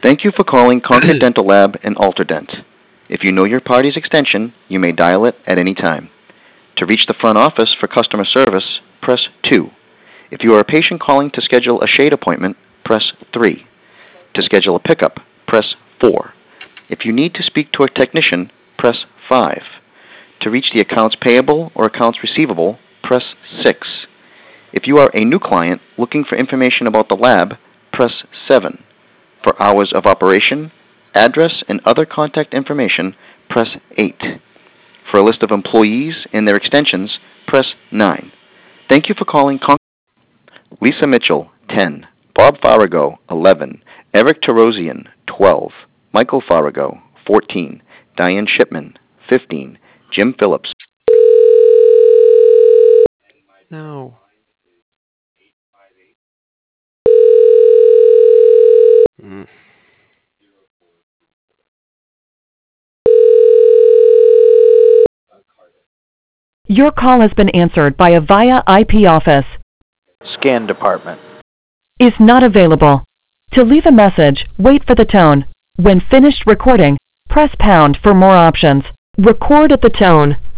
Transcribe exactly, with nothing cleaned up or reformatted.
Thank you for calling Concord Dental Lab and Alterdent. If you know your party's extension, you may dial it at any time. To reach the front office for customer service, press two. If you are a patient calling to schedule a shade appointment, press three. To schedule a pickup, press four. If you need to speak to a technician, press five. To reach the accounts payable or accounts receivable, press six. If you are a new client looking for information about the lab, press seven. For hours of operation, address, and other contact information, press eight. For a list of employees and their extensions, press nine. Thank you for calling Con- Lisa Mitchell, ten. Bob Farago, eleven. Eric Tarosian, twelve. Michael Farago, fourteen. Diane Shipman, fifteen. Jim Phillips. No. Mm. Your call has been answered by a VIA I P office. Scan department. Is not available. To leave a message, wait for the tone. When finished recording, press pound for more options. Record at the tone.